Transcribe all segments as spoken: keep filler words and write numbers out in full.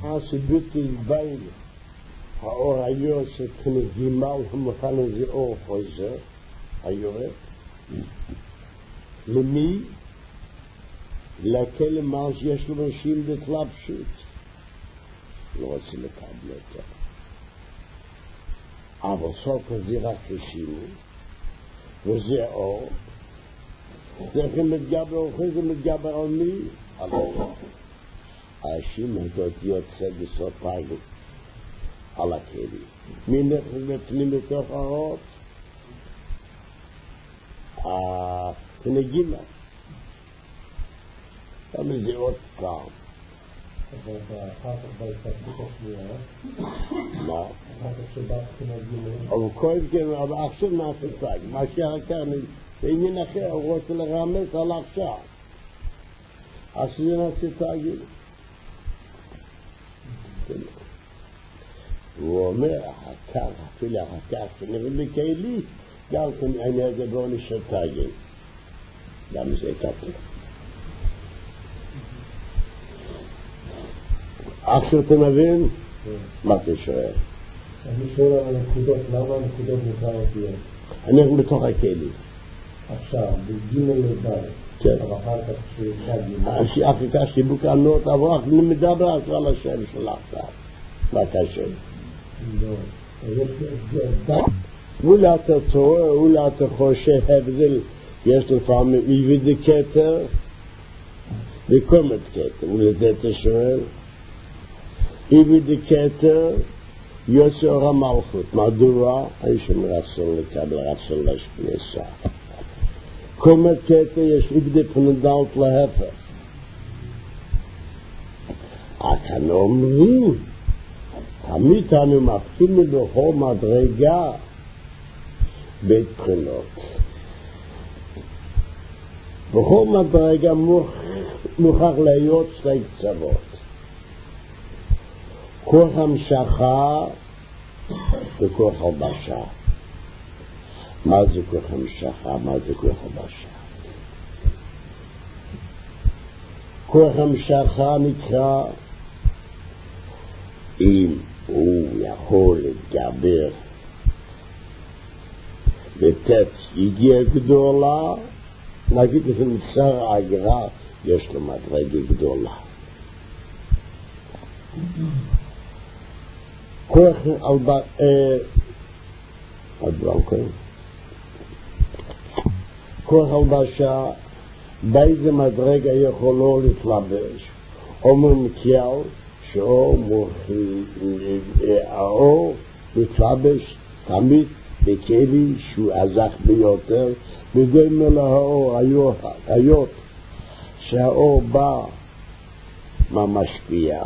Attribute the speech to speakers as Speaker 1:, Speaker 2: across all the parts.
Speaker 1: הסיבותי בין האור היו שכנגימה ומוכן לזה אור חוזר היורד למי? לכל מה שיש לו אנשים בהתלבשות לא רוצה לקבל אותו אבל סוף הזה רק השימו וזה אור זה מתגבר אוכל זה מתגבר על מי? על אור האשים הזאת יוצא בסוף פיילים על הכלי מי נכנס בפנים בתוך האור? הנגימה כמה זה עוד פעם
Speaker 2: אבל אחר כך בהתפתחות השנייה
Speaker 1: מה?
Speaker 2: אחר כך שבאת כנגימה
Speaker 1: אבל כל כן, אבל עכשיו נעשה צג מה שהכר בעניין אחר הוא רוצה לרמז על עכשיו אז זה נעשה צגים הוא אומר אחר אפילו אחר שנראה בכלי גם כן אנרגיה בו נשתגים גם זה כתוב עכשיו אתה מבין? מה אתה שואל?
Speaker 2: אני שואל על הנקודות, למה הנקודות נקרא אותיות?
Speaker 1: אנחנו בתוך הכלי
Speaker 2: עכשיו, בגימל לבד
Speaker 1: כן
Speaker 2: אבל אחר כך ששגים
Speaker 1: אחר כך שיבוק ענות אבל אני מדבר על השם שלך מה אתה שואל?
Speaker 2: לא יש זה
Speaker 1: אולי אתה טועה, אולי אתה חושב הבדל יש לפעמים איבידי כתר וקומת כתר אולי זה אתה שואל איבידי כתר יוצא אור המלכות מדוע? הישם רצון לקבל רצון להשפנסה קומת כתר יש איבידי פנדלת להפך אתם אומרים תמיד אנו מפקידים בכל מדרגה בית בחינות בכל מדרגה מוכרח להיות שתי קצוות כוח המשכה וכוח הלבשה מה זה כוח המשכה? מה זה כוח הלבשה? כוח המשכה נקרא אם הוא יכול להתגבר לתת יגיע גדולה נגיד את מצר ההגרה יש לו מדרגה גדולה כוח כוח הלבשה באיזה מדרגה יכולו להתלבש אומרים קייל שאור האור מתלבש תמיד בכלי שהוא עזק ביותר וגומר לאור היות שהאור בא מהמשפיע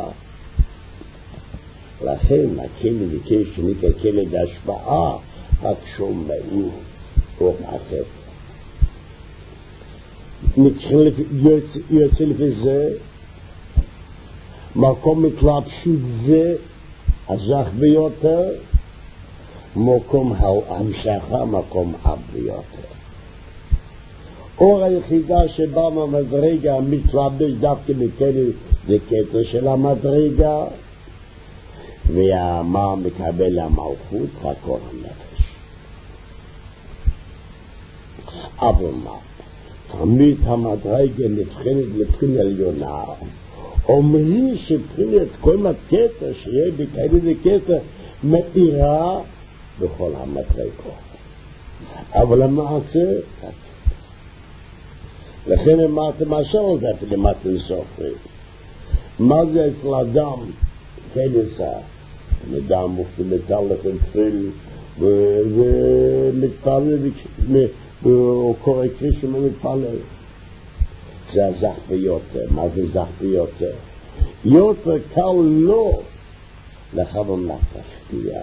Speaker 1: לכן הכלי ביקש שנקרא כלי בהשפעה רק שום מאיר אור אחר יוצא לפי זה מקום מתלבשות זה עזק ביותר מקום המשכה מקום אב ביותר אור היחידה שבא מהמדרגה המתלבש דווקא בכלי זה כתר של המדרגה ומה מקבל המלכות רק אור הנפש אבל מה תמיד המדרגה נבחנת לבחינה עליונה אומרים שבחינת כל הכתר שיהיה בכלי זה כתר מאירה בכל המדרגות אבל למעשה לכן אמרתם משהו על זה למדתם סופרים מה זה אצל אדם כדסה אדם מופתי מתהלך תפיל ומתפלל הוא קורא קרישם ומתפלל זה הזך ביותר מה זה זך ביותר יותר קל לא לכוון להשפיע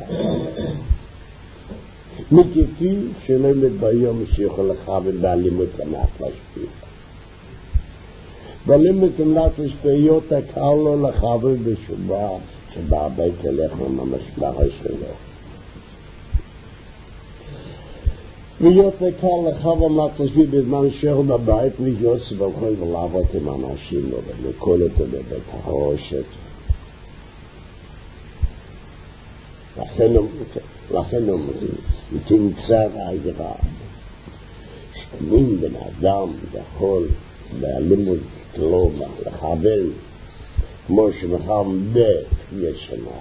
Speaker 1: מכפי שלמד ביום שיכול לכוון באלימות למעט להשפיע באלימות למעט להשפיע יותר קל לא לכוון בשובה שבא הבית הלך מהמשפחה שלו ויותר קל לכוון למעט להשפיע בזמן שהוא בבית ויוצא בכל ולעבוד עם אנשים ולכל אותו בבית הרושת לכן אומרים, תמצא רעירה, שאם בן אדם יכול להלימוד כלומר, לכוון, כמו שמחם בכביש שנה,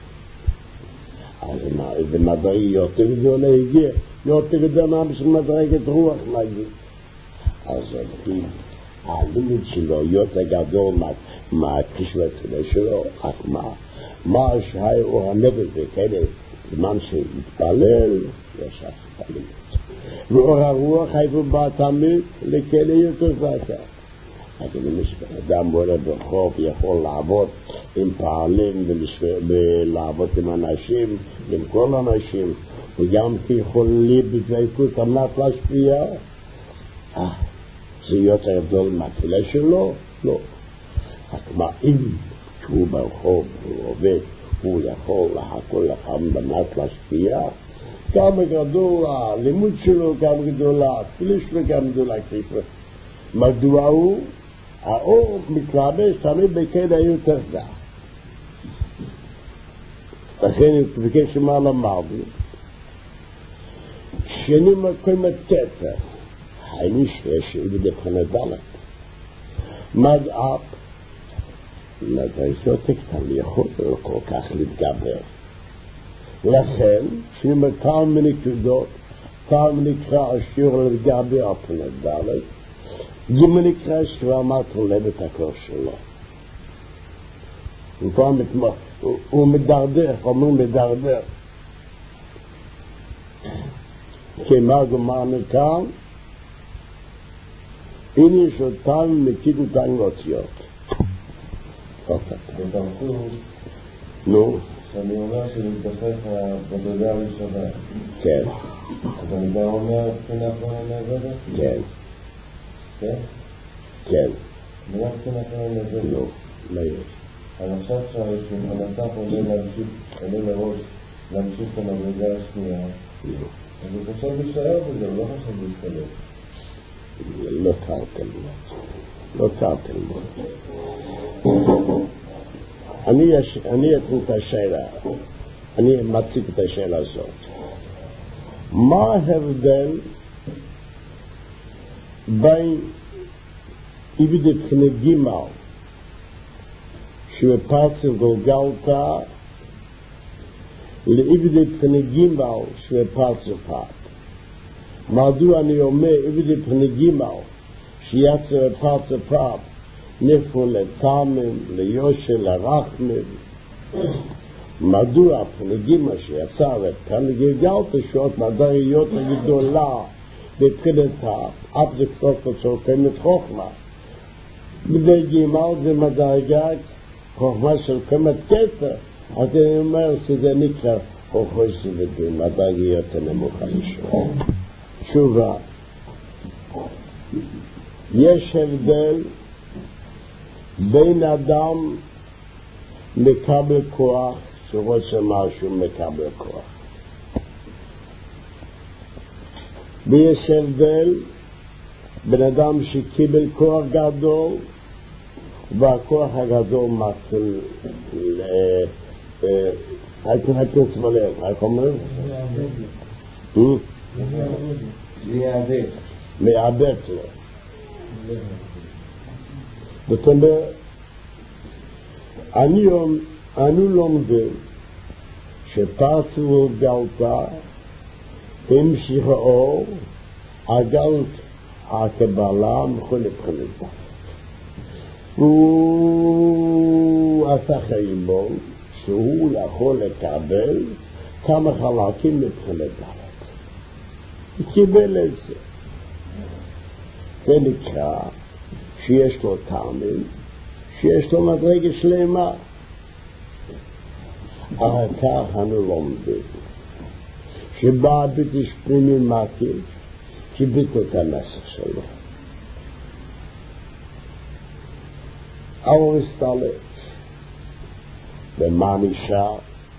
Speaker 1: אז זה מדעי יותר גדול להגיע, יותר גדול מה שמדרגת רוח להגיד. אז אם הלימוד שלו יותר גדול מהקשבת שלו, אז מה? מה שהאור הנגד וכאלה, זמן שהתפלל, יש הפעלים. ואור הרוח איפה בא תמיד לכאלה יותר זקה. אז אם אדם מורה ברחוב יכול לעבוד עם פעלים ולעבוד עם אנשים, עם כל אנשים, וגם יכול לי בדבקות אמנת להשפיע, אה, זה יותר גדול מהתפילה שלו? לא. אז מה אם שהוא ברחוב, הוא עובד, הוא יכול להכל לך אמנת להשפיע, כמה גדול הלימוד שלו, כמה גדול התפילה שלו, כמה גדול הכיפה. מדוע הוא? האור מתלבש תמיד בכדע יותר זך. לכן בקשר מה למדנו, כשאני מקום את כתר, היינו שיש בבחינת דלת. מדעב, מדעיזו תקטן יכול כל כך להתגבר. לכן, כשאני מקום מנקודות, פעם נקרא השיעור להתגבר על בחינת דלת, אם נקרא שרמת הולד את הקור שלו. הוא מדרדר, אומרים מדרדר. כמה גמרנו כאן, הנה יש אותם מקיד אותם להוציות.
Speaker 2: בדרכו,
Speaker 1: נו.
Speaker 2: שאני אומר שמתבסס בדרגה הראשונה.
Speaker 1: כן.
Speaker 2: אז אני גם אומר בחינת נעבדת?
Speaker 1: כן.
Speaker 2: כן?
Speaker 1: כן.
Speaker 2: ומה בחינת נעבדת?
Speaker 1: לא, מה יש?
Speaker 2: אז עכשיו שהנצח עולה להמשיך, עולה לראש, להמשיך את המדרגה השנייה, אז הוא חושב להישאר בזה, הוא לא חושב להשתלב.
Speaker 1: לא קל תלמוד. לא קל תלמוד. אני אתן את השאלה, אני מציג את השאלה הזאת. מה ההבדל בין עבד בחינת ג' שבפרצה גולגלתה לעבד בחינת ג' שבפרצה פת? מדוע אני אומר עבד בחינת ג' שיצא בפרצה פת נפו לתאמן, ליושר, לרחמן? מדוע בחינת ג' שיצא וכאן גלגלתה שעות מדעיות הגדולה בבחינת אף זה כתוב לצורכם את חוכמה. בדי ג' זה מדרגה חוכמה של כמת כתר, אז אני אומר שזה נקרא חוכמה שזה מדרגיות הנמוכה לשמוע. תשובה, יש הבדל בין אדם מקבל כוח שרוצה משהו מקבל כוח, ויש הבדל בין אדם שקיבל כוח גדול והכוח הגדול מתחיל הייתי צמלר, איך אומרים?
Speaker 2: להיאבק.
Speaker 1: להיאבק לו. זאת אומרת, אני לומדים שפרצו גלתה המשיך האור, הגלת הקבלה מכל לבחינתה. הוא עשה חייבון שהוא יכול לקבל כמה חלקים מבחינת דלת. הוא קיבל את זה. זה נקרא שיש לו טעמים, שיש לו מדרגה שלמה. אחר כך אנו לומדים שבא ביטש פנימי מקיף, קיבלת את המסך שלו. האור הסתלק. ומה נשאר?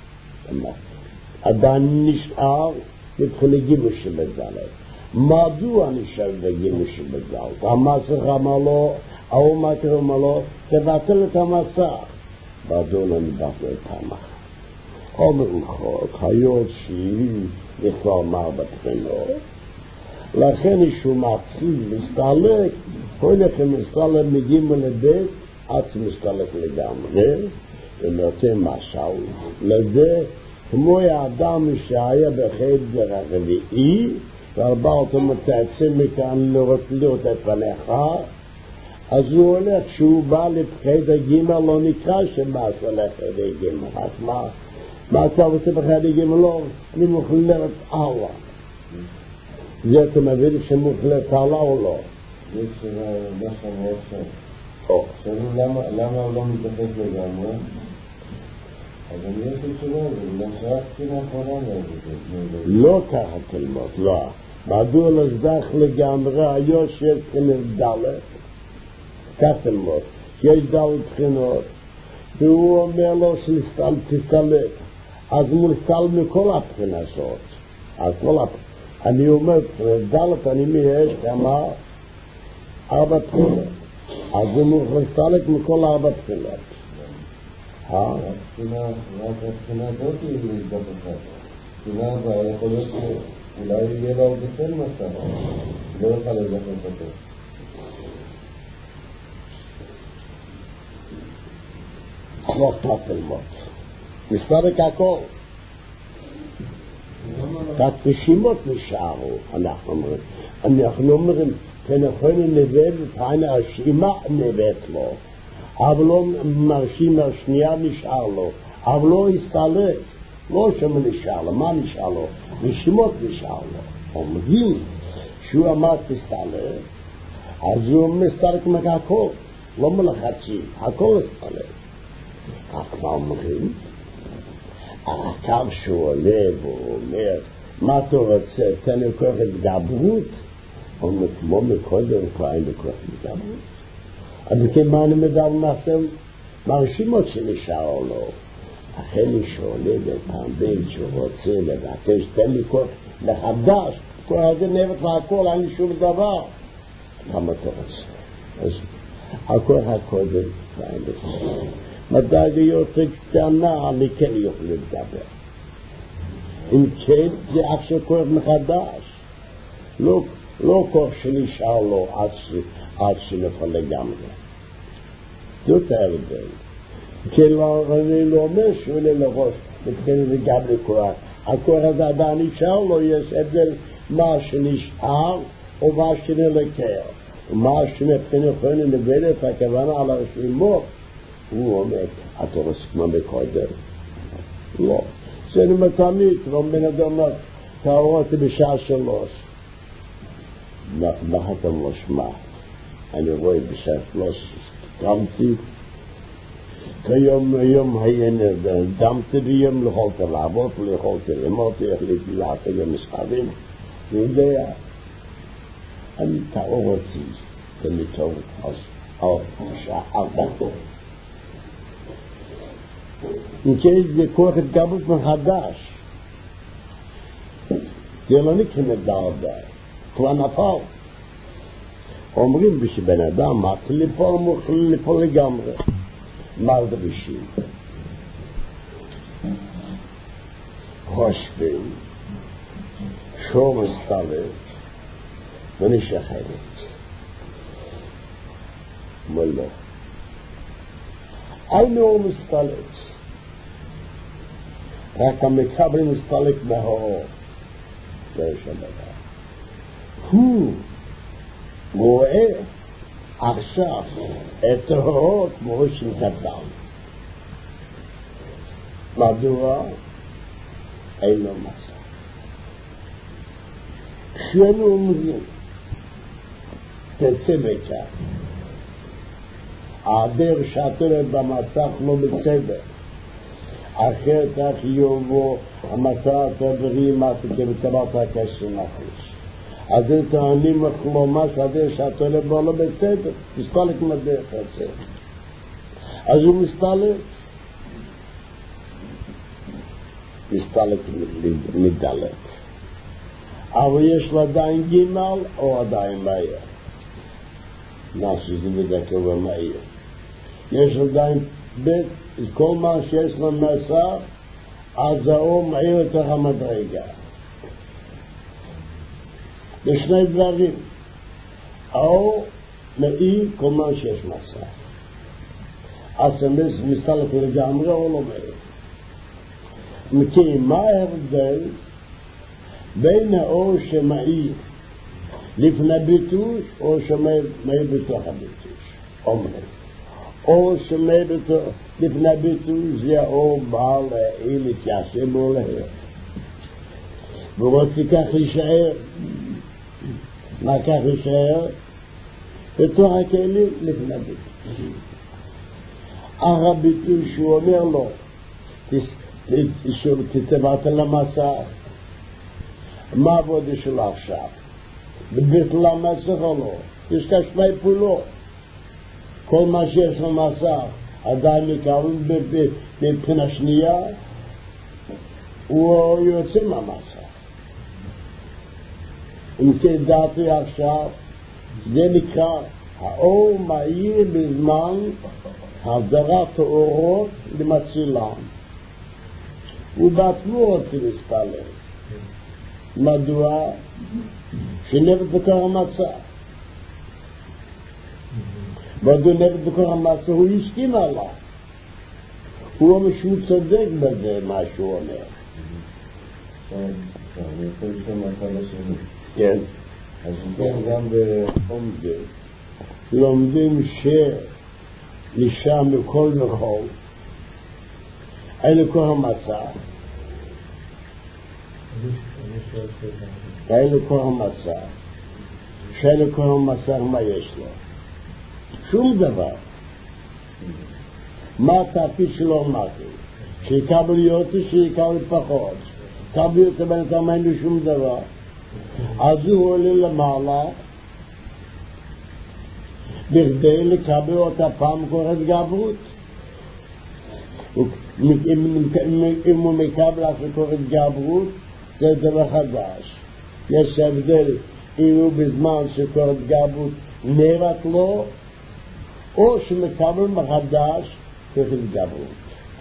Speaker 1: אדם נשאר מבחינת גימוש שבדלת. מדוע נשאר בגימוש שבדלת? המסך אמר לו, האור מקיף אמר לו, תבטל את המסך. מדוע לא נבטל את המסך? אומרים חוק, היות שהיא בכלל מארבע בחינות, לכן שהוא מתחיל להסתלק, הולך ומסתלק מגיעים לבית, עד שמסתלק לגמרי, ונותן משל לזה, כמו האדם שהיה בחדר הרביעי, והרבה אותו מתעצם מכאן לראות את פניך, אז הוא הולך, כשהוא בא לחדר ג' לא נקרא שמעשה לחדר ג', רק מה? מה אתה עושה בחדר ג' לא? אני מוכלת הלאה. זה אתה מבין שמוכלת הלאה או לא?
Speaker 2: יש משהו מאוד טוב. שאלו למה הוא לא מתייחס לגמרי? אז אני יש לי תשובה, זה לא שרק תקינה אחרונה מאוד.
Speaker 1: לא ככה תלמוד, לא. מדוע לסדח לגמרי, היו שיש תחינות דלת, כך תלמוד, יש דלת תחינות, והוא אומר לו שתסתלק, אז הוא מסתלק מכל הבחינות, אז כל הבחינות, אני אומר, דלת אני מייש כמה ארבע בחינות, אז הוא מסתלק מכל ארבע בחינות.
Speaker 2: אה? רק הבחינה זאת היא להסדח אחד. הבחינה הבאה יכול להיות אולי יהיה לו עוד יותר מסע, לא יוכל להסדח אותו.
Speaker 1: לא אכפת ללמוד. מסתלק הכל. רק נשימות נשארו, אנחנו אומרים. אנחנו אומרים, כנכון נבד את העין הרשימה נבד לו, אבל לא מרשים השנייה נשאר לו, אבל לא הסתלק, לא שמה נשאר לו, מה נשאר לו? נשימות נשאר לו. הוא מבין שהוא אמר תסתלק, אז הוא מסתלק מהכל, לא מלחצים, הכל הסתלק. רק מה אומרים? הקו שהוא עולה והוא אומר, מה אתה רוצה? תן לי כוח התגברות? הוא אומר, כמו מקודם כבר אין לי כוח התגברות. אז כמה אני מדבר מעצם, מרשימות שנשאר לו. אחרי שעולה בפעם בין שהוא רוצה לבקש, תן לי כוח לחדש, כל הזה נבט והכל, אין לי שום דבר. כמה אתה רוצה? אז הכוח הקודם כבר אין לי כוח. מדי להיות קטנה, אני כן יוכל לדבר. אם כן, זה עכשיו כוח מחדש. לא, לא כוח שנשאר לו עד, עד שנפל לגמרי. זאת ההבדל. כי אני לא אומר שהוא עולה לראש, מתחיל לגמרי כוח. הכוח הזה עדיין נשאר לו, יש הבדל מה שנשאר או מה שנלקר. ומה שנבחנו יכולים לבד את הכוונה על הרשימות. הוא אומר, אתה רוצה כמו מקודם? לא. זה אני תמיד, לא בן אדם, תראו אותי בשעה שלוש. מה אתה לא שמע? אני רואה בשעה שלוש, קמתי, כיום, היום היינו, דמתי ביום יכולת לעבוד, לא יכולתי למותי, החליטי לעשות גם מסחרים, אני יודע, אני תראו אותי, תמיד טוב, אז, שעה ארבע. אם כן זה כוח התגברות מחדש, זה לא נקרא נדע די, כבר נפל. אומרים שבן אדם מתחיל ליפול, מתחיל ליפול לגמרי. מה זה בשביל? חושבים, שור מסתלק ונשחרת. ולא. היינו הוא מסתלק. רק המקבל מסתלק מהאור. זה יש הדבר. הוא רואה עכשיו את האור כמו ראשון קטן. מדוע? אין לו מסע. כשאנו אומרים, תצא בכך. העדר שעטרת במצח לא בסדר. אחרת כך יובו המסעת הדברים עשיתם בצבת הקשר נפש. אז זה טענים מחלומה שהעדר שעטרת בו לא בסדר. מסתלק מדרך עצר. אז הוא מסתלק. מסתלק מדלק. אבל יש לו עדיין גימל או עדיין מהיר. נעשו זה מדקה ומהיר. יש עדיין בית, כל מה שיש לו מסע, אז האור מאיר לתוך המדרגה. יש שני דברים. האור מאיר כל מה שיש מסך. אז מסתלק לגמרי או לא מאיר. מכיר מה ההבדל בין האור שמאיר לפני ביטוש או שמאיר בתוך הביטוש? אומרים. אור שמאיר לפני ביטוש זה האור בעל להעיר להתיישב בו להעיר. ורוצה כך להישאר. מה כך להישאר? בתוך הכלים לפני ביטוש. אך הביטוש שהוא אומר לו תתבעת למסך. מה עבודה שלו עכשיו? בביטל המסך או לא? יש כאן שני פעולות. כל מה שיש למסך עדיין מקרבים בבחינה שנייה הוא יוצא מהמסך. אם כדעתי עכשיו זה נקרא האור מאיר בזמן הדרת האורות למצילם. הוא בעצמו רוצה להסתלק. מדוע? שנבט בכוח המצה. מדוע נבט בכוח המצה? הוא הסכים עליו. הוא אומר שהוא צודק בזה, מה שהוא אומר.
Speaker 2: אני יכול לשאול מהצד השני.
Speaker 1: כן.
Speaker 2: אז כן, גם בעומדים.
Speaker 1: לומדים שלשם מכל וכל, אלה כוח המצה. אלה כוח המצה. שאלה כוח המצה, מה יש לו? שום דבר. מה התפקיד שלו אמרתי? שיקבל יותר, שיקבל פחות. יקבל יותר בינתיים אין לו שום דבר. אז הוא עולה למעלה בכדי לקבל אותה פעם קוראת גברות. אם הוא מקבל אחרי קוראת גברות זה דבר חדש. יש הבדל אם הוא בזמן שקוראת גברות נראת לו או שמקבל מחדש קוראת גברות.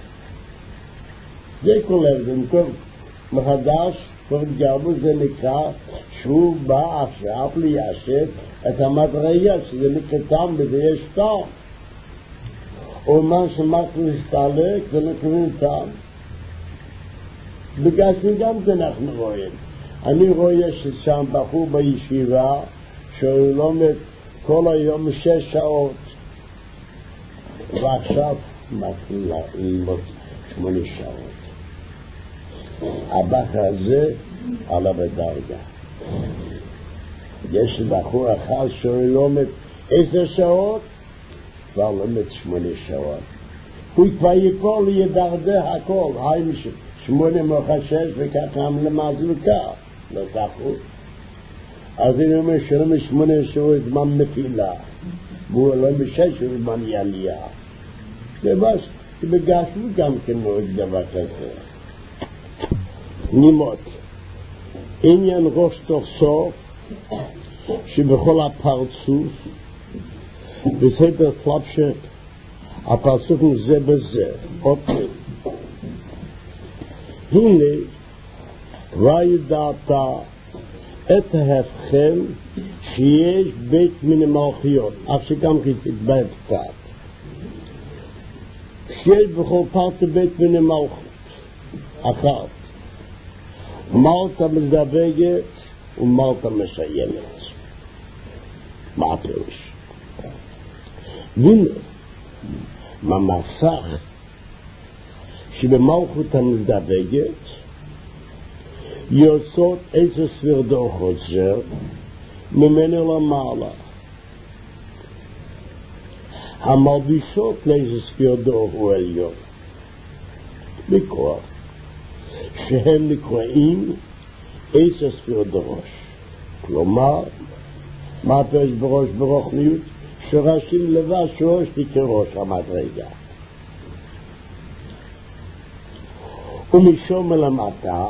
Speaker 1: זה כל הבדל. מחדש קוראת גברות זה נקרא שהוא בא עכשיו ליישב את המדרגה שזה נקרא טעם וזה יש טעם. או מה שמחת להסתלק זה נקרא טעם. בגלל שגם זה אנחנו רואים. אני רואה ששם בחור בישיבה שהוא לומד כל היום שש שעות ועכשיו מתחיל ללמוד שמונה שעות. הבחר הזה עלה בדרגה. יש בחור אחד שהוא לומד עשר שעות כבר לומד שמונה שעות. הוא כבר יכול ידרדר הכל. האם שמונה מוחשש וכך גם למזלוקה. לא ככה. אז אני אומר שלומד שמונה שעות זמן נפילה. והוא לומד שש זמן יעלייה. ובס, בגשנו גם כמו את דבר כזה. נימות. עניין ראש תוך סוף שבכל הפרצוף בסדר פלפשט הפרצוף זה בזה. אוקיי. הנה ראי דעתה את ההבחן שיש בית מן המלכיות. אף שגם כתתבע קצת. שיש בכל פרט בית מן המלכות. אחת. מלטה מזדווגת ומלטה מסיימת. מה הפירוש? והנה, במסך שבמלכות המזדווגת יוצאות איזה ספירדו חוזר ממנו למעלה. המלבישות לאיזה ספירדו הוא עליון. בכוח. שהם נקראים איזה ספירדו ראש. כלומר, מה הפרש בראש ברוחניות? שורשים לבד שורש כראש המדרגה. ומשום למטה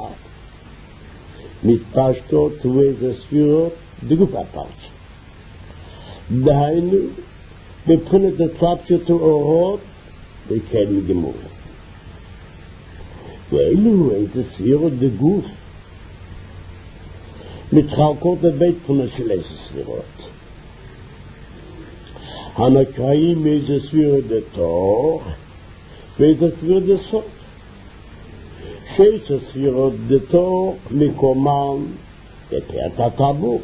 Speaker 1: מתפשטות ואיזה ספירות בגוף הפרש. דהיינו, מבחינת התלבשות האורות וכן מגמור. ואלו איזה ספירות בגוף. מתחלקות לבית פונה של איזה ספירות. הנקראים איזה ספירות בתוך, ואיזה ספירות בסוף. שאיזה ספירות בתוך מקומן בפרט הטבור.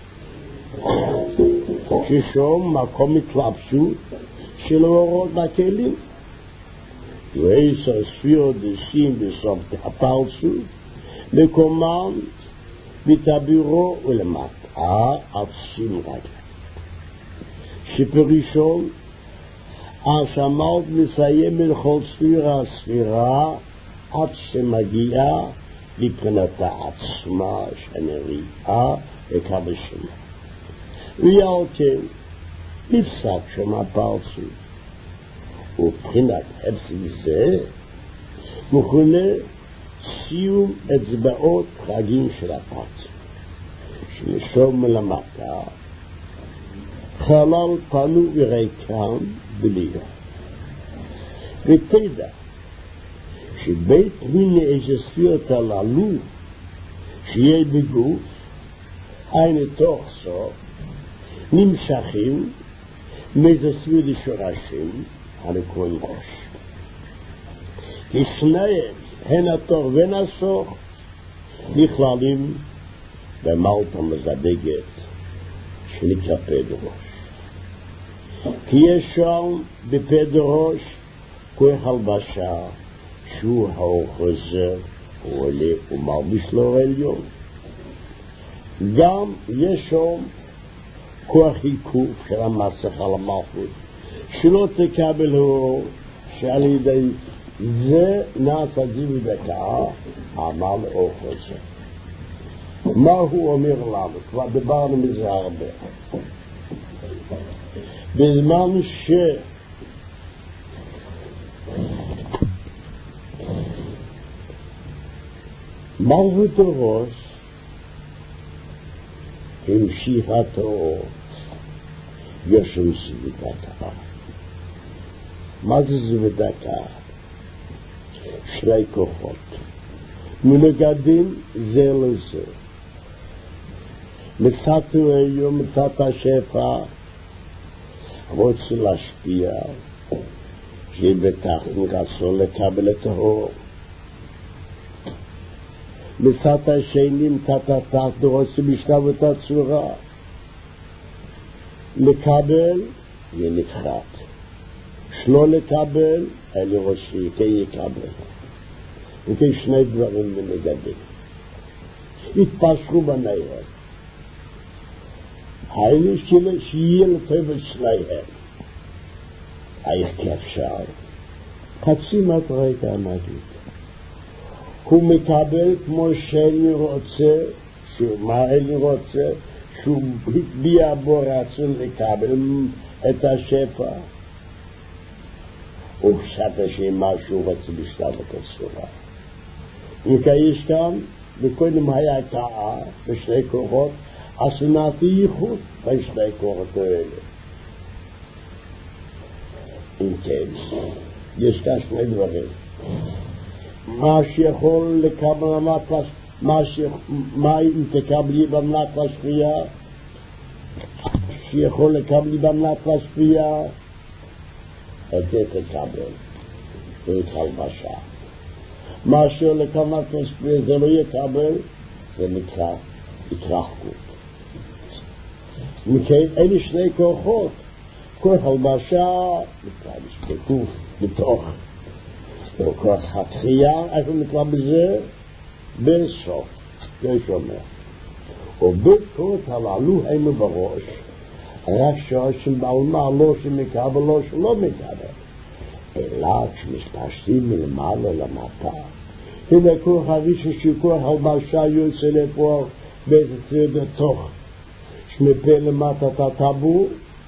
Speaker 1: ששום מקום התלבשות של אורות בכלים. ואיזה ספירות דשים בסוף הפרצות מקומן בטבירו ולמטה עד שים רגליים. שפרישון השמות מסיים לכל ספירה ספירה עד שמגיעה מבחינתה עצמה שנראיה וקבל שמה. ועל כן נפסק שם הפרצות, ובחינת הפסק זה מכונה סיום אצבעות חגים של הפרצות, שמשום מלמטה חלל פנו וריקם בלילה. ותדע שבית מין איזה ספירות הללו שיהיה בגוף, היינו תוך סוף, נמשכים מאיזה ספירות השורשים הנקראים ראש. כי שניהם הן התוך והן הסוף נכללים במלטה מזדגת שנקרא פד ראש. כי יש שם בפד ראש כוח הלבשה שהוא האור חוזר, הוא עולה ומרביש לו עליון. גם יש שם כוח עיכוב של המסך על המלכות, שלא תקבל הוא שעל ידי זה נעשה זיו דקה, אמר לאור חוזר. מה הוא אומר לנו? כבר דיברנו מזה הרבה. בזמן ש... מלכות הראש המשיכת האור יושם סביבת האור. מה זה סביבת האור? שני כוחות מנוגדים זה לזה. מצד היום, מצד השפע רוצה להשפיע שבטח רצון לקבל את האור. מצד השני, מצד התחת רוצה בשלב את הצורה לקבל ונתחת, שלא לקבל אלה ראשי כן יקבל. וכן שני דברים מנגדים התפשרו ביניהם, היינו שיהיה לטוב את שניהם. איך כאפשר חצי מטריקה נגיד הוא מקבל כמו שאני רוצה, מה אני רוצה, שהוא הטביע בו רצון לקבל את השפע, ופשט השם מה שהוא רוצה בשלב את הצורה. וכאיש כאן, וקודם היה טעה בשני כוחות, אז נעתי ייחוד בין שני כוחות האלה. אם כן, יש כאן שני דברים. מה שיכול לקבל המלאך, מה אם תקבלי במלאך להשפיע, שיכול לקבלי במלאך להשפיע, את זה תקבל, זה התחלבשה. מה שלקבל להשפיע זה לא יקבל, זה נקרא התרחקות. מכן אלה שני כוחות, כוח הלבשה, נקרא משפטוף, בתוך. וכוח התחייה, איפה נקרא בזה? בסוף, זה שומע. ובכות הללו היינו בראש, רק שורשים בעלמה לא שמקבל, לא שלא מקבל. אלא כשמשפשתים מלמעלה למטה. הנה כוח הראשון שכוח הלבשה יוצא לפה באיזה צד התוך. שמפה למטה את הטבור.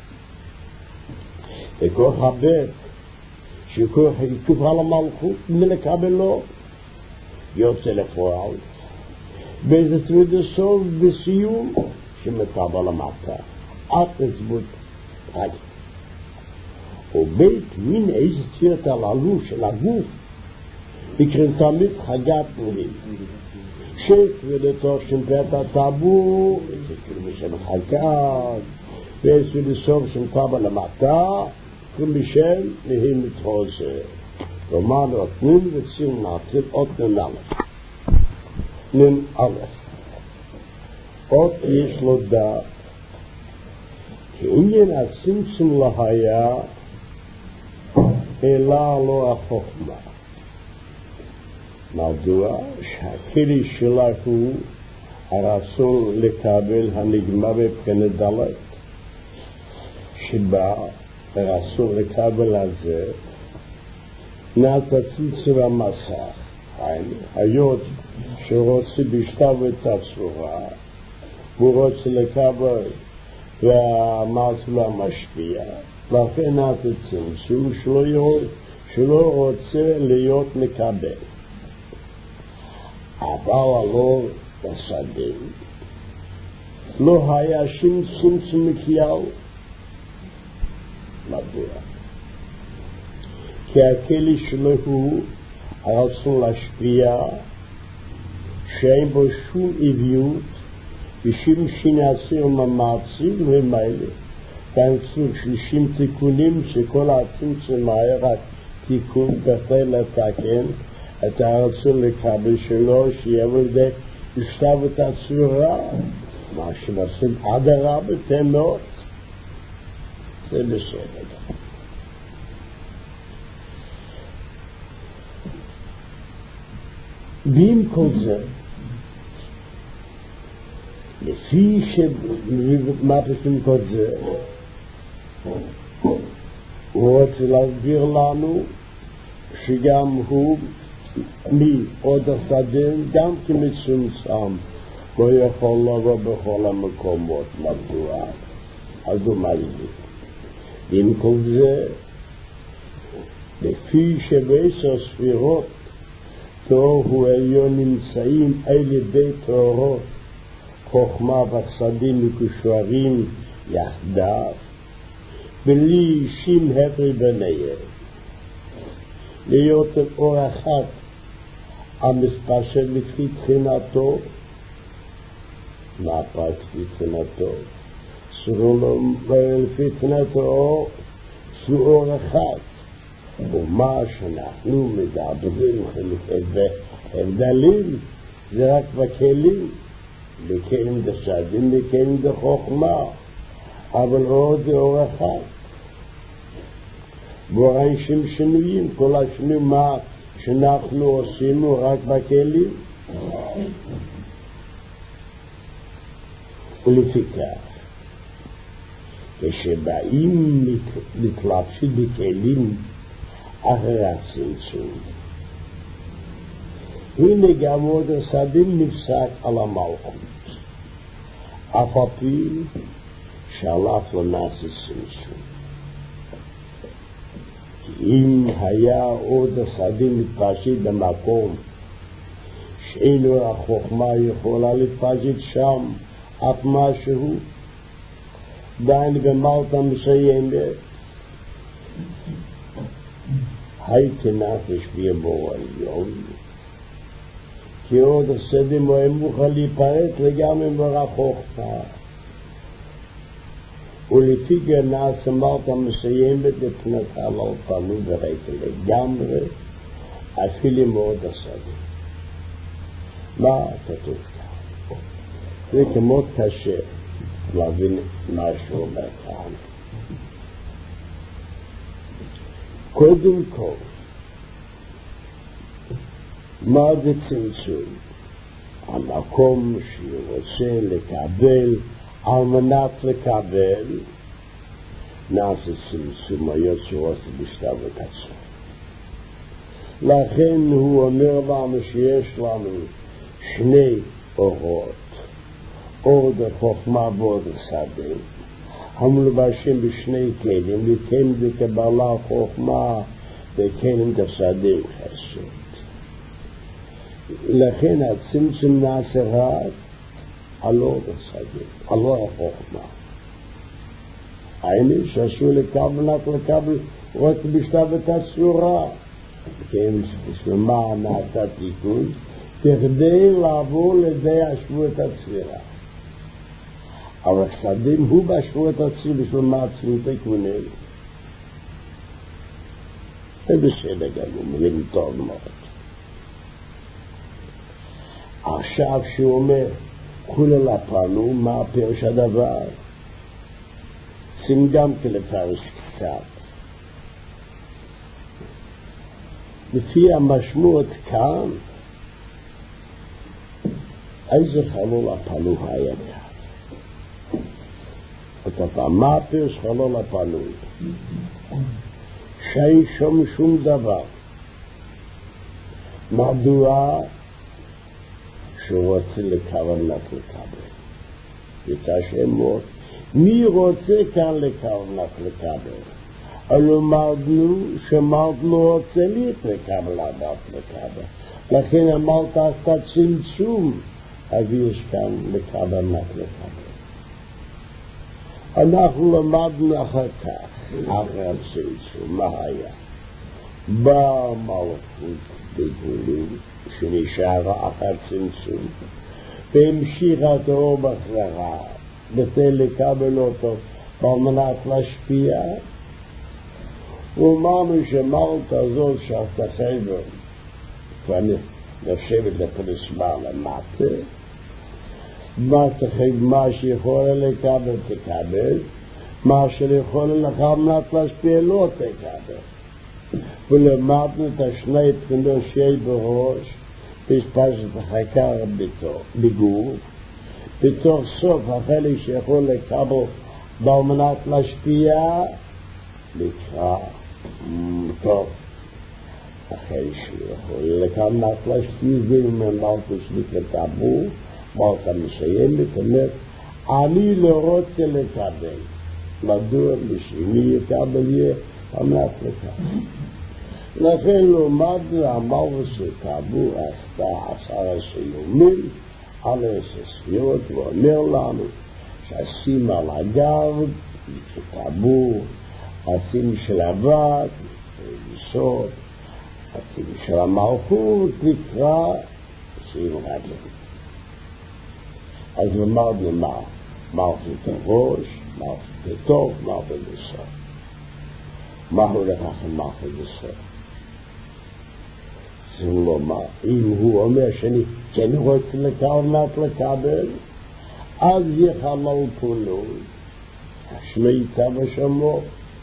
Speaker 1: וכוח הבית שכוח עיכוב על המלכות מלקבל לו יוצא לפועל באיזה צד הסוף בסיום שמקבל למטה. עד לצבות רגע. ובית מין איזה צפיות הללו של הגוף יקרים תמיד חגת נורים. שק ולתוך שם פרט הטבור, יקרים בשם חגת, ויש ולסוף שם קבל למטה, יקרים בשם נהים מתחוזה. כלומר נותנים וציר נעצים עוד נ"א. נ"א. עוד יש לו דעת, כי עניין הצמצום לא היה, אלא לא החוכמה. מדוע? שהכלי שלה הוא הרצון לקבל הנגמר בבחינת דלת, שבה הרצון לקבל הזה נעשה צמצום המסך. היות שרוצה בשטב את הצורה, הוא רוצה לקבל והמעשה לא משפיע, לכן נעשה צמצום שלא רוצה להיות מקבל. אבל הלא בשדה לא היה שום צמצום מכלל. מדוע? כי הכלי שלו הוא הרצון להשפיע, שאין בו שום עביות ושום שנעשה ומאמצים ומעלה. כאן סוג של שום תיקונים שכל הצמצום היה רק תיקון כדי לתקן את הרצון לקבל שלו, שיבוא לידי לשטב את הצורה, מה שנעשים עד הרב בתנות, זה בסדר. ועם כל זה, לפי שמה פשוט כל זה, הוא רוצה להסביר לנו שגם הוא מעוד השדים גם כמצומצם לא יכול לבוא בכל המקומות. מדוע? אז הוא מסביר. עם כל זה, לפי שבעשר ספירות תור הוא עליון נמצאים על ידי תורות חוכמה וחסדים מקושרים יחדיו בלי שום הפרש ביניהם, להיות אור אחד המתפשט לפי תחינתו. מה פרט לפי תחינתו? לפי תחינתו שהוא אור אחד, ומה שאנחנו מדברים הבדלים זה רק בכלים, בכלים דשדים, בכלים דחוכמה, אבל עוד אור אחד. בו אין שום שינויים, כל השינויים מה שאנחנו עושים רק בכלים. ולפיכך, כשבאים מתלבשים בכלים אחרי הצמצום, הנה גם עוד השדים נפסק על המלכות, אף על פי שהלך לנעשה צמצום. אם היה עוד השדים מתפשט במקום שאינו החוכמה יכולה להתפשט שם אף משהו, דין במלכות מסיימת, הייתי נפש ביבור עליון, כי עוד השדים הוא מוכן להיפרט לגמרי ברחוכמה. ולפי גנס אמרת מסיימת לפנתה לא פנו ורקה לגמרי, אפילו מאוד השדים. מה כתוב כאן? זה כמו קשה להבין משהו אומר כאן. קודם כל, מה זה צמצום? המקום שרוצה לקבל, על מנת לקבל, נעשה צמצום, היות שרוצה בשלב הקצור. לכן הוא אומר לנו שיש לנו שני אורות, אור דחוכמה ואור דשדה, המלובשים בשני כלים, וכלים דקבלה חוכמה וכלים דשדה חסד. לכן הצמצום נעשה רק על אור דשדה, על אור החוכמה. היינו שאסור לקבל, רק לקבל רק בשלב את הצורה, כן, שלמה נעשה תיקון, כדי לעבור לידי השבועת הצבירה. אבל חסדים הוא בשבועת הצבירה, בשלמה עצמי תיקונים. זה בסדר גמור, מבין טוב מאוד. עכשיו שהוא אומר, כולה לפנו, מה פירוש הדבר? שים גם כלפרש קצת. לפי המשמעות כאן, איזה חלול הפנו היה כאן? אותו פעם, מה פירוש חלול הפנו? שאין שום שום דבר. מדוע? שהוא רוצה לכוונת לקבל. יתשם מאוד. מי רוצה כאן לכוונת לקבל? אלו מרדנו שמרדנו רוצה להתקבלת לקבל. לכן אמרת עשתה צמצום, אז יש כאן לכוונת לקבל. אנחנו למדנו אחר כך, אחר הצמצום, מה היה? בא מלכות בגולים, שנשארה אחר צמצום, והמשיכה את האור בחזרה, בתל לקבל אותו, על מנת להשפיע, ואמרנו שמלכות הזאת שעשתה חבר, כבר נחשבת לפרסמה למטה, מה שיכולה לקבל תקבל, מה שיכולה לך מנת להשפיע לא תקבל. ולמדנו את השני תכונות שיהיה בראש, פספסת החקר בגוף, בתוך סוף החלק שיכול לקבל על מנת להשפיע, נקרא טוב. החלק שיכול לקבל להשפיע זה ממלכות שנקרא מלכה מסיימת, אומרת, אני לא רוצה לקבל. מדוע לשמי יקבל יהיה המלך לקבל. לכן לומד המלכה שקבו עשתה עשרה סיומים על הססיות, ואומר לנו שעשים על הגב, שקבו עשים של הבת, יסוד, עשים של המלכות, נקרא שים רגלים. אז למדנו מה? מלכות הראש, מלכות הטוב, מלכות יסוד. מה הוא לקח מלכות יסוד? זה לא מה. אם הוא אומר שאני כן רוצה לכוונת לקבל, אז יחלל פונו, שמי איתה ושמו.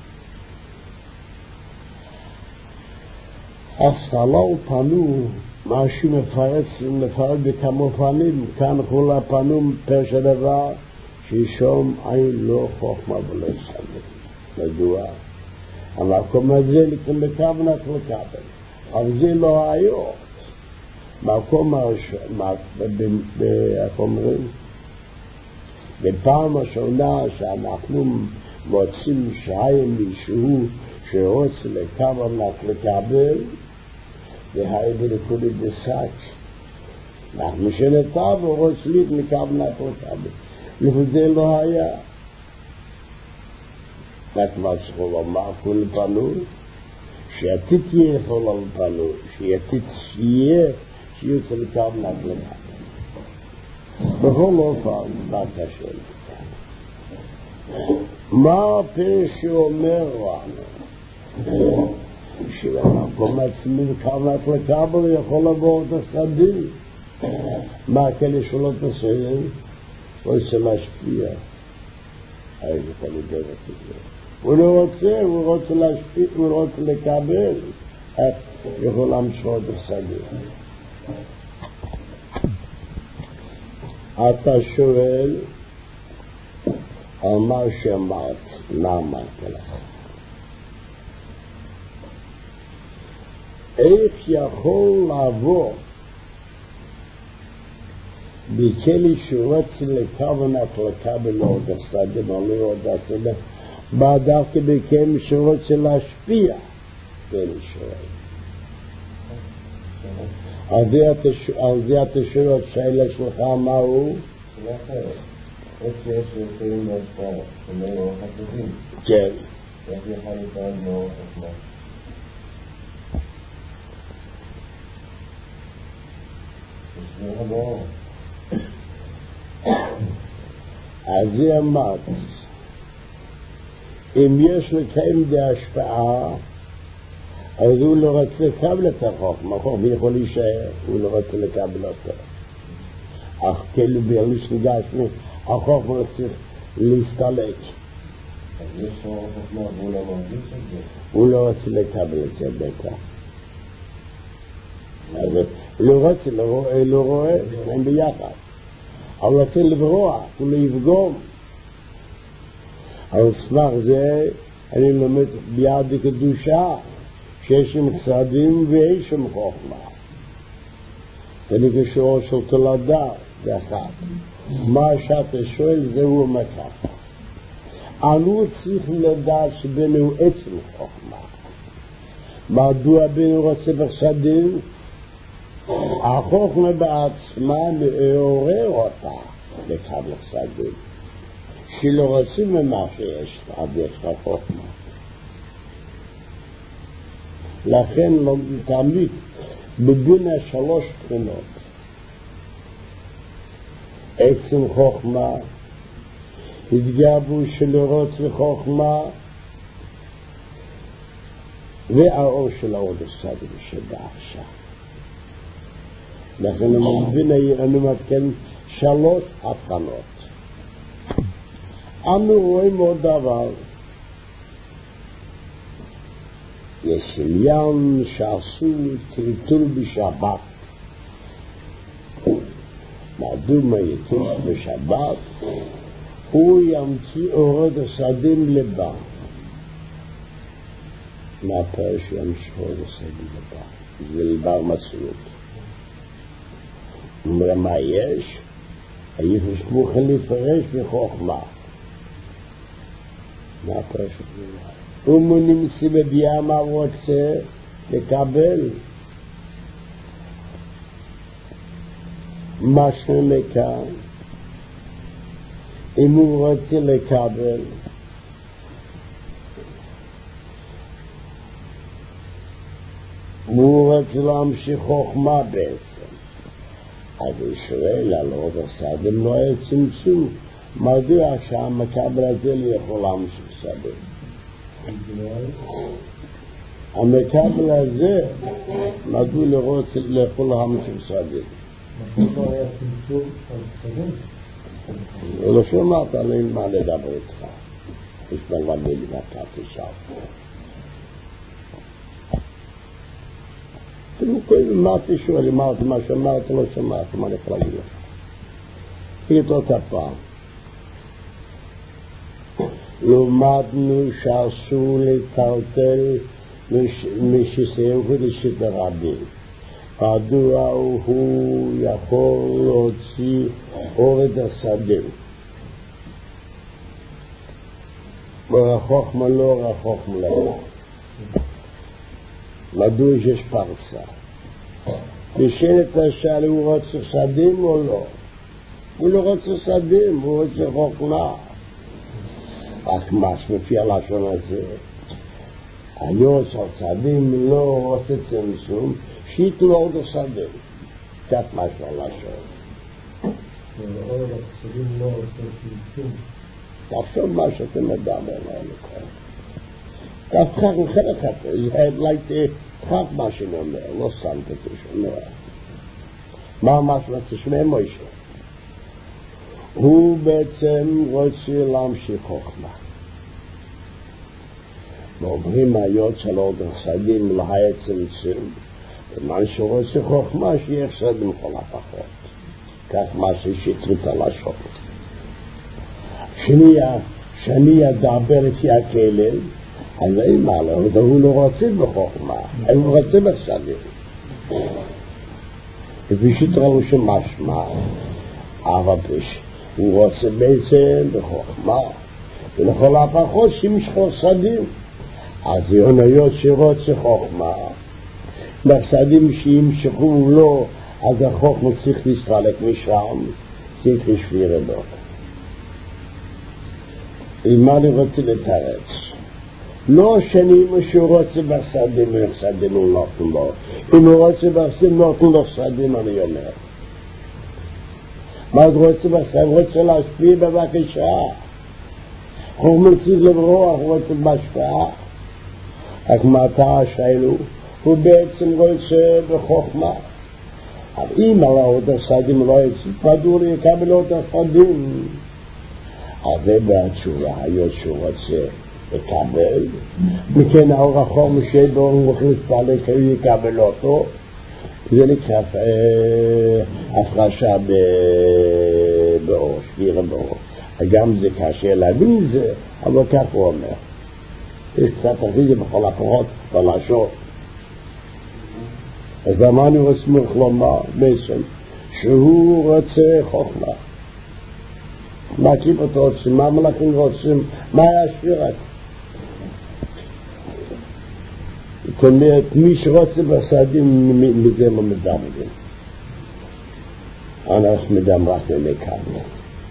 Speaker 1: אז חלל פנו, מה שמפרץ, מפרץ בכמה פנים, כאן כולה פנו פרש הדבר, שישום אין לא חוכמה ולא סבל. מדוע? המקום הזה לקום בכוונת לקבל. אבל זה לא היום. מקום הראשון, איך אומרים? בפעם השונה שאנחנו מוצאים שהיה מישהו שרוצה לכוונת לקבל, והי בנקודת דסק. אנחנו שנתיו ורוצה להיות מכוונת לקבל. וזה לא היה. רק מה צריכו לומר, כל פנו, שעתית יהיה יכול על פנו, שעתית שיהיה, שיוצא לכוונת לקבל. בכל אופן, מה קשה לכאן? מה הפרש שאומר לנו? שבמקום עצמי לכוונת לקבל יכול לבוא את החדים. מה הכאלה שלא תסיים? הוא רוצה להשפיע. איזה כאלה דרך זה. הוא לא רוצה, הוא רוצה להשפיע, הוא רוצה לקבל. יכול להמשוך את החדים. אתה שואל על מה שאמרת, מה אמרת לך? איך יכול לעבור בכלי שרוצה לכוונת לקבל עוד הסדים, או לא עוד הסדים, בא דווקא בכלי שרוצה להשפיע כלי שרוצה. על זה אתה שואל את שאלה שלך מה הוא?
Speaker 2: שאלה אחרת. איך שיש יוצאים להשפעה, שמי אורך הטובים?
Speaker 1: כן.
Speaker 2: איך יוכל להתערב מאורך השמאל? תשמע בו.
Speaker 1: אז זה אמרת, אם יש לקיים בהשפעה, אז הוא לא רוצה לקבל את החוכמה, החוכמה יכול להישאר, הוא לא רוצה לקבל אותו. אך כאילו בירליש נגשנו, החוכמה צריך להסתלק.
Speaker 2: אז יש לו חוכמה והוא לא מרגיש את זה?
Speaker 1: הוא לא רוצה לקבל את זה בטח. אז הוא לא רוצה, לא רואה, הם ביחד. אבל רוצה לברוח, הוא לא יפגום. על סמך זה אני לומד ביד הקדושה, שיש שם צעדים ויש שם חוכמה. זה נקשור של תולדה, זה אחד. מה שאתה שואל זהו המקח. אנו צריכים לדעת שבינו עצם חוכמה. מדוע בינו רוצה בחסדים? החוכמה בעצמה מעורר אותה לקבל חסדים. שלא רוצים ממה שיש לה, אז יש לה חוכמה. לכן לא תמיד בבין השלוש בחינות. עצם חוכמה, התגבו שלא רוצה חוכמה, והאור של האור הסדים שבעכשיו. לכן אני מבין, אני מתקן שלוש הבחנות. אנו רואים עוד דבר. יש עניין שעשו טלטול בשבת. מדוע יטול בשבת? הוא ימציא אורות הסדים לבא. מה פרש ימציא אורות הסדים לבא? זה לבר מסוים. אומר מה יש? היפש מוכן לפרש בחוכמה. מה פרש? הוא נמצא בביאה מה רוצה לקבל. מה שנקרא, אם הוא רוצה לקבל, הוא רוצה להמשיך חוכמה בעצם. אז הוא שואל על עוד הסדים לא היה צמצום. מדוע שהמקבל הזה לא יכול להמשיך סדים? המקבל הזה, מדוע לא רוצה לאכול להמשיך סדים?
Speaker 2: מה היה צמצום על סדים?
Speaker 1: לא שמעת עליהם מה לדבר איתך. יש דבר בלבקת עכשיו. מה תשאול, אמרת מה שמעת, לא שמעת, מה לך להגיד לך? תגיד אותה פעם. למדנו שאסור לטלטל משיסים חודשית רבים. מדוע הוא יכול להוציא אורד הסדים. ורחוק מלא, רחוק מלא. מדוע יש פרסה? נשאלת השאלה, הוא רוצה סדים או לא? הוא לא רוצה סדים, הוא רוצה חוכמה. רק מה שמפיע לשון הזה, היוס הצדים לא רוצה צמצום, שיתו עוד הסדים. קצת משהו על לשון.
Speaker 2: עוד הסדים לא רוצה צמצום.
Speaker 1: תחשוב מה שאתם מדבר עליהם. תפחק מחלק אחת, זה תחק מה שנאמר, לא שמת את שומע. מה מה שתשמע מוישה? הוא בעצם רוצה להמשיך חוכמה. ואומרים היוד של עוד החסדים להי צמצום, ומה שרוצה חוכמה שיהיה חסדים כל הפחות. כך מה ששטרית על השוק. שנייה, שנייה דעבר לפי הכלל, אז אין מה לו, הוא לא רוצה בחוכמה, הוא רוצה בחסדים. כפי שתראו שמשמע, אבל הוא רוצה בעצם בחוכמה, ולכל הפחות שימשכו חסדים. אז יוניות שרוצה חוכמה, בחסדים שימשכו לו, אז החוכמה צריך להסתלק משם, צריך לשביר אלו. אם אני רוצה לתרץ, לא שנים שהוא רוצה בחסדים, בחסדים הוא נותן לו. אם הוא רוצה בחסדים, נותן לו חסדים, אני אומר. מה עוד רוצה בכם? רוצה להשפיע בבקשה. הוא מציג לברוח, רוצה בהשפעה. רק מטה שאלו, הוא בעצם רוצה בחוכמה. אבל אם על עוד הסדים לא יצפדו יקבל עוד הסדים. אז זה בתשובה, היות שהוא רוצה לקבל, מכן האור החום שבו הוא מוכן להתפעל שהוא יקבל אותו, זה נקרא הפרשה באור, שבירה באור. גם זה קשה להבין זה, אבל כך הוא אומר. יש קצת אחרי זה בכל הפחות, בלשון. אז למה אני רוצה לומר בעצם? שהוא רוצה חוכמה. מה כיפות רוצים? מה מלאכים רוצים? מה היה שבירת? זאת אומרת, מי שרוצה בסעדים מזה לא מדברים. אנחנו מדברים רק למקבל.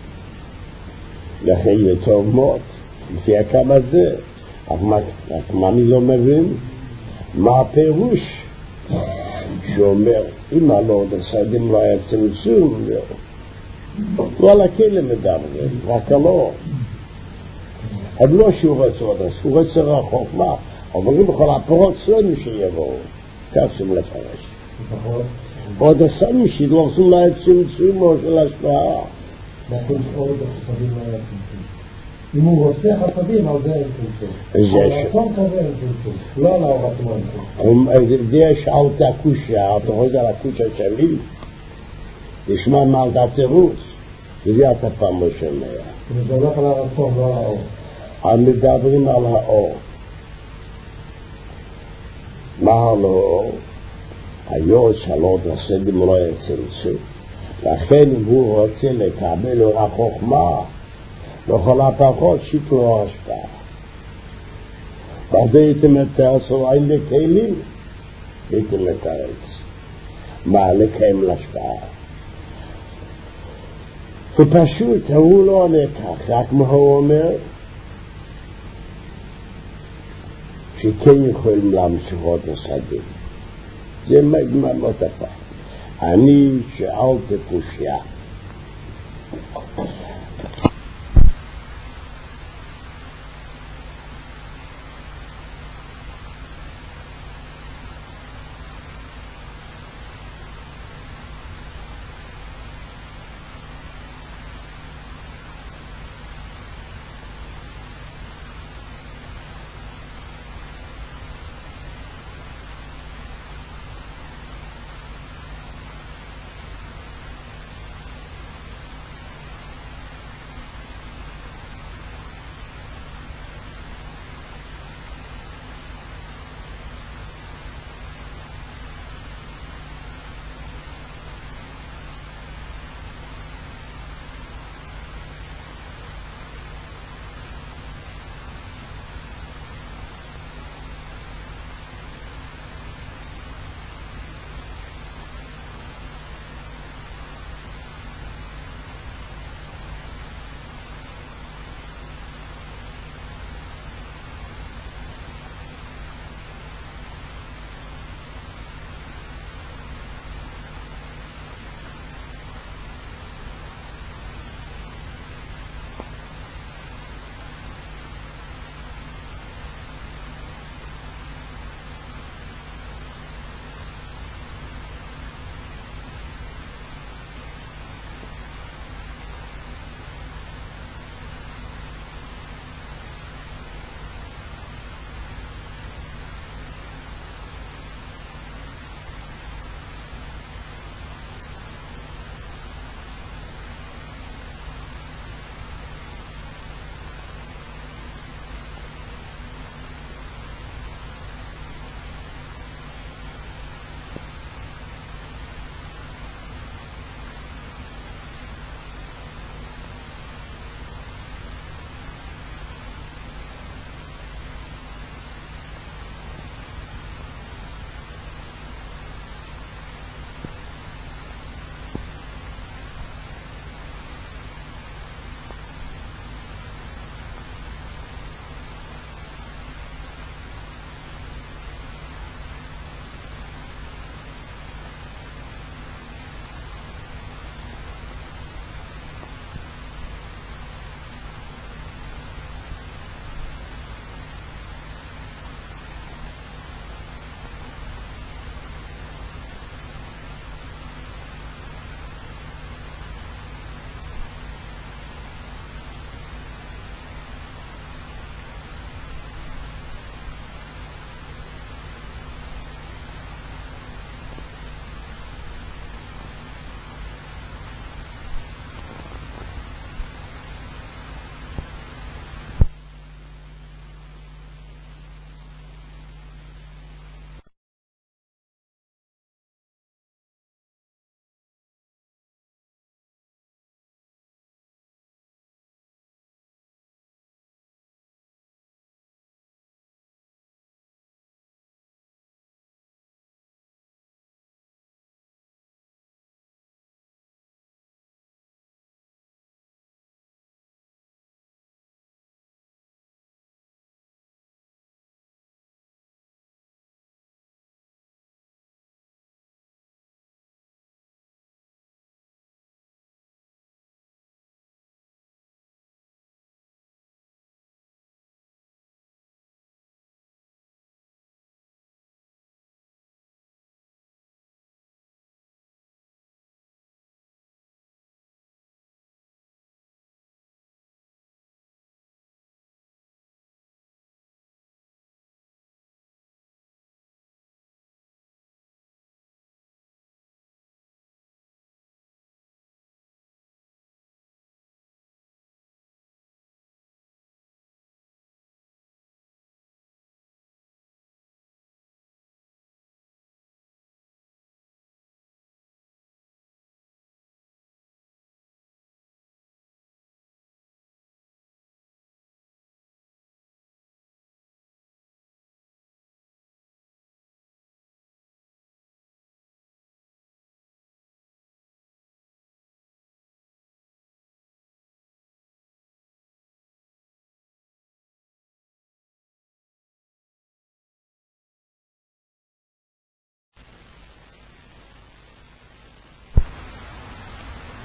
Speaker 1: לכן יהיה טוב מאוד, לפי הקו הזה. אז מה אני לא מבין? מה הפירוש? שאומר, אם הלא עוד הסעדים לא היה צמצום, לא על הכלא מדברים, רק הלא. אז לא שהוא רוצה עוד, הוא רוצה רחוק, מה? אבל אם בכל הפרות סלמים שיבואו, כסים לפרש. עוד הסעדים שלא עושים לה צמצום או של השפעה.
Speaker 3: לכן עוד הסעדים לא היה צמצום. אם הוא רוצה חסדים, על זה אין צמצום. הרצון כזה אין צמצום. לא על הרצון אין צמצום.
Speaker 1: זה שאלת הקושיה, אתה רואה על הקושיה שלי? תשמע מה על התירוץ. זה אתה פעם לא שומע.
Speaker 3: זה הולך על הרצון, לא על האור.
Speaker 1: המדברים על האור. מה על האור? היות שלא הסעדים לא היה צמצום. לכן אם הוא רוצה לקבל אור החוכמה, לכל הפחות שיקלו השפעה. וזה הייתם מתאר סוראי לכלים, הייתם מתארץ. מה לקיים להשפעה? ופשוט, הוא לא עונה כך, רק מה הוא אומר? שכן יכולים להמשיכות הסעדים. זה מגמר לא תפק. אני שאלתי קושיה.